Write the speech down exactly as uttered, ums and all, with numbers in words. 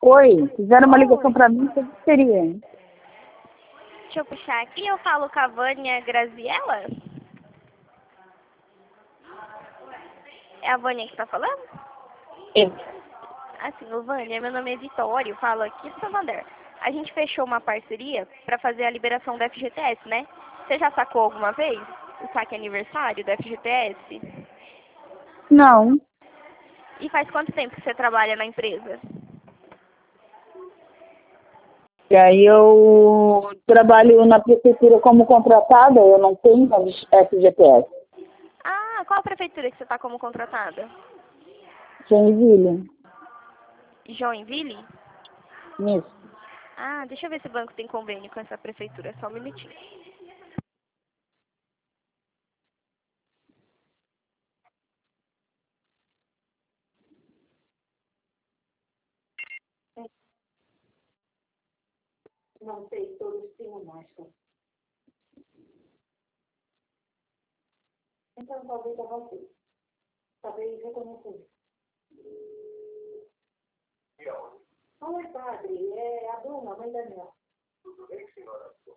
Oi, fizeram uma ligação Oi. pra mim, o que seria? Deixa eu puxar aqui, eu falo com a Vânia Graziella. É a Vânia que tá falando? É. Assim, ô Vânia, meu nome é Vitória, eu falo aqui do Santander. A gente fechou uma parceria pra fazer a liberação do F G T S, né? Você já sacou alguma vez o saque aniversário do F G T S? Não. E faz quanto tempo que você trabalha na empresa? E aí eu trabalho na prefeitura como contratada, eu não tenho F G T S. Ah, qual a prefeitura que você tá como contratada? Joinville. Joinville? Isso. Ah, deixa eu ver se o banco tem convênio com essa prefeitura, só um minutinho. Não sei, todos tinham máscara. Então talvez a você. Talvez reconhecer. Oi, padre. É a Bruna, mãe da minha. Tudo bem, senhora?